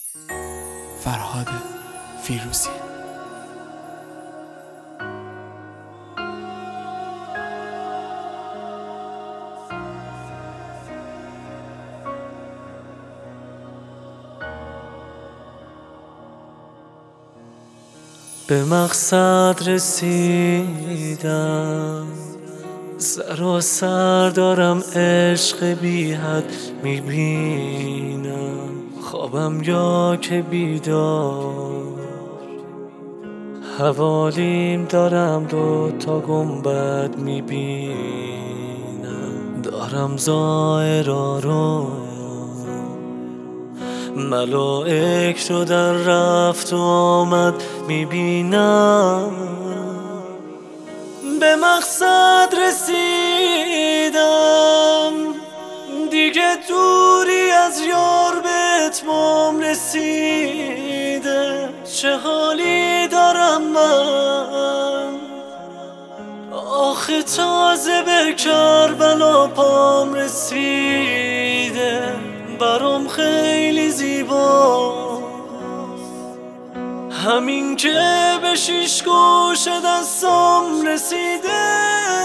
فرهاد فیروزی. به مقصد رسیدم، سراسر دارم عشق بی حد میبینم، خوابم یا که بیدار حوالیم دارم 2 گنبد میبینم، دارم زائرا رو ملائک شدن رفت و آمد میبینم. به مقصد رسیدم، دیگه دوری از یار به اتمام رسیده، چه حالی دارم من آخه تازه به کربلا پام رسیده، برام خیلی زیبا همین که به 6 گوش دستام رسیده.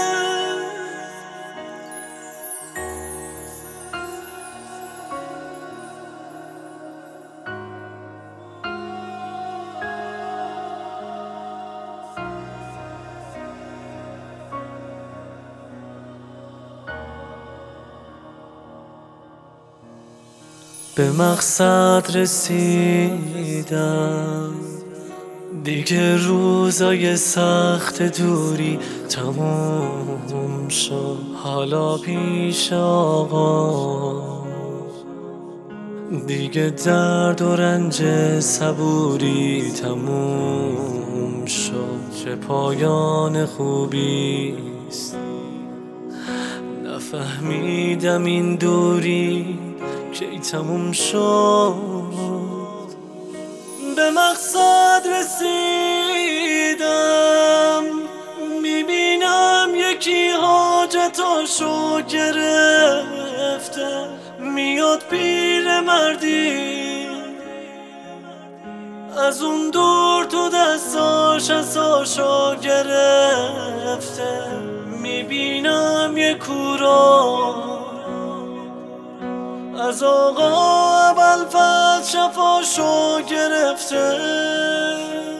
به مقصد رسیدم، دیگه روزای سخت دوری تموم شد، حالا پیش آقا دیگه درد و رنج صبوری تموم شد. چه پایان خوبیست، نفهمیدم این دوری کی تموم شد. به مقصد رسیدم، میبینم یکی حاجتاشو گرفته، میاد پیرمردی از اون دور تو دستاش عصاشو گرفته، میبینم یه کورا از آقا ابوالفضل شفاشو گرفته.